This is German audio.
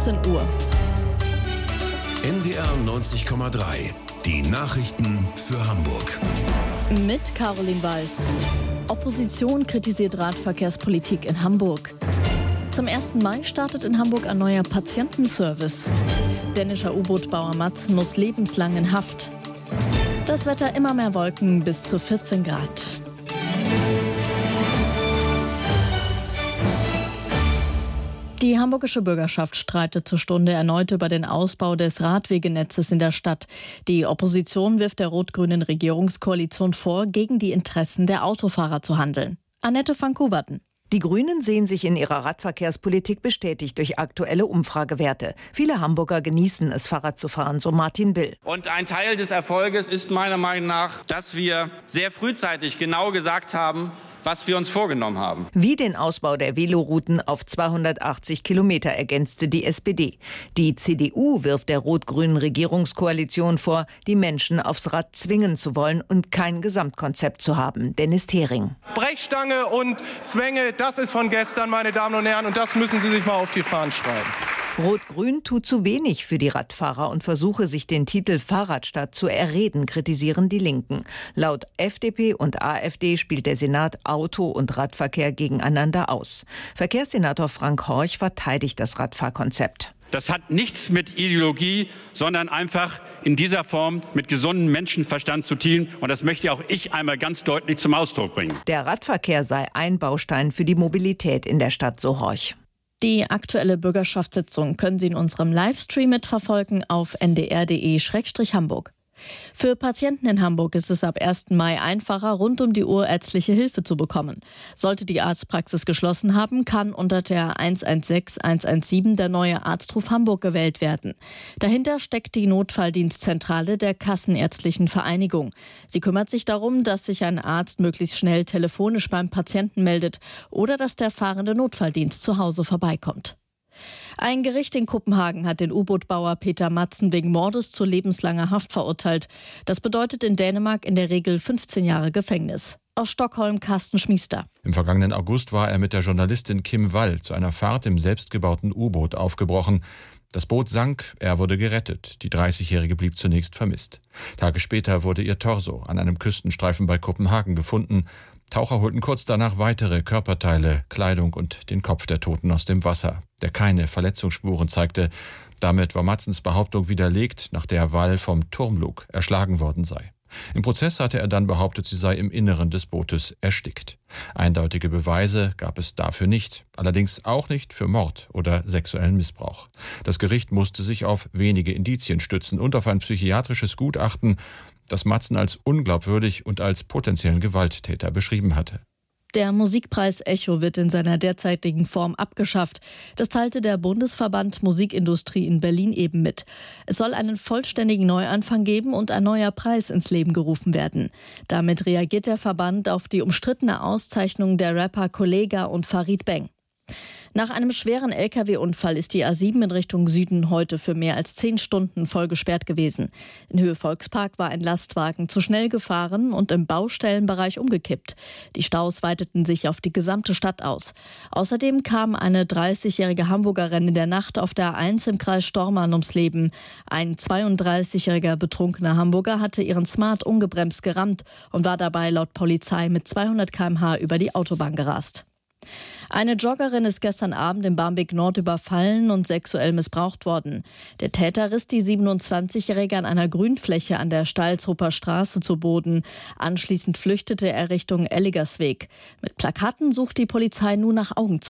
14 Uhr. NDR 90,3. Die Nachrichten für Hamburg. Mit Caroline Weiß. Opposition kritisiert Radverkehrspolitik in Hamburg. Zum 1. Mai startet in Hamburg ein neuer Patientenservice. Dänischer U-Boot-Bauer Matzen muss lebenslang in Haft. Das Wetter: immer mehr Wolken bis zu 14 Grad. Die hamburgische Bürgerschaft streitet zur Stunde erneut über den Ausbau des Radwegenetzes in der Stadt. Die Opposition wirft der rot-grünen Regierungskoalition vor, gegen die Interessen der Autofahrer zu handeln. Annette van Koeverden. Die Grünen sehen sich in ihrer Radverkehrspolitik bestätigt durch aktuelle Umfragewerte. Viele Hamburger genießen es, Fahrrad zu fahren, so Martin Bill. Und ein Teil des Erfolges ist meiner Meinung nach, dass wir sehr frühzeitig genau gesagt haben, was wir uns vorgenommen haben. Wie den Ausbau der Velorouten auf 280 Kilometer ergänzte die SPD. Die CDU wirft der rot-grünen Regierungskoalition vor, die Menschen aufs Rad zwingen zu wollen und kein Gesamtkonzept zu haben. Dennis Thering. Brechstange und Zwänge, das ist von gestern, meine Damen und Herren, und das müssen Sie sich mal auf die Fahnen schreiben. Rot-Grün tut zu wenig für die Radfahrer und versuche, sich den Titel Fahrradstadt zu erreden, kritisieren die Linken. Laut FDP und AfD spielt der Senat Auto- und Radverkehr gegeneinander aus. Verkehrssenator Frank Horch verteidigt das Radfahrkonzept. Das hat nichts mit Ideologie, sondern einfach in dieser Form mit gesundem Menschenverstand zu tun. Und das möchte auch ich einmal ganz deutlich zum Ausdruck bringen. Der Radverkehr sei ein Baustein für die Mobilität in der Stadt, so Horch. Die aktuelle Bürgerschaftssitzung können Sie in unserem Livestream mitverfolgen auf ndr.de/Hamburg. Für Patienten in Hamburg ist es ab 1. Mai einfacher, rund um die Uhr ärztliche Hilfe zu bekommen. Sollte die Arztpraxis geschlossen haben, kann unter der 116-117 der neue Arztruf Hamburg gewählt werden. Dahinter steckt die Notfalldienstzentrale der Kassenärztlichen Vereinigung. Sie kümmert sich darum, dass sich ein Arzt möglichst schnell telefonisch beim Patienten meldet oder dass der fahrende Notfalldienst zu Hause vorbeikommt. Ein Gericht in Kopenhagen hat den U-Boot-Bauer Peter Matzen wegen Mordes zu lebenslanger Haft verurteilt. Das bedeutet in Dänemark in der Regel 15 Jahre Gefängnis. Aus Stockholm Carsten Schmiester. Im vergangenen August war er mit der Journalistin Kim Wall zu einer Fahrt im selbstgebauten U-Boot aufgebrochen. Das Boot sank, er wurde gerettet. Die 30-Jährige blieb zunächst vermisst. Tage später wurde ihr Torso an einem Küstenstreifen bei Kopenhagen gefunden. Taucher holten kurz danach weitere Körperteile, Kleidung und den Kopf der Toten aus dem Wasser, der keine Verletzungsspuren zeigte. Damit war Matzens Behauptung widerlegt, nach der Wall vom Turmlug erschlagen worden sei. Im Prozess hatte er dann behauptet, sie sei im Inneren des Bootes erstickt. Eindeutige Beweise gab es dafür nicht, allerdings auch nicht für Mord oder sexuellen Missbrauch. Das Gericht musste sich auf wenige Indizien stützen und auf ein psychiatrisches Gutachten, das Matzen als unglaubwürdig und als potenziellen Gewalttäter beschrieben hatte. Der Musikpreis Echo wird in seiner derzeitigen Form abgeschafft. Das teilte der Bundesverband Musikindustrie in Berlin eben mit. Es soll einen vollständigen Neuanfang geben und ein neuer Preis ins Leben gerufen werden. Damit reagiert der Verband auf die umstrittene Auszeichnung der Rapper Kollega und Farid Bang. Nach einem schweren Lkw-Unfall ist die A7 in Richtung Süden heute für mehr als 10 Stunden voll gesperrt gewesen. In Höhe Volkspark war ein Lastwagen zu schnell gefahren und im Baustellenbereich umgekippt. Die Staus weiteten sich auf die gesamte Stadt aus. Außerdem kam eine 30-jährige Hamburgerin in der Nacht auf der A1 im Kreis Stormarn ums Leben. Ein 32-jähriger betrunkener Hamburger hatte ihren Smart ungebremst gerammt und war dabei laut Polizei mit 200 km/h über die Autobahn gerast. Eine Joggerin ist gestern Abend in Barmbek Nord überfallen und sexuell missbraucht worden. Der Täter riss die 27-Jährige an einer Grünfläche an der Stalzhofer Straße zu Boden. Anschließend flüchtete er Richtung Elligersweg. Mit Plakaten sucht die Polizei nun nach Augenzeugen.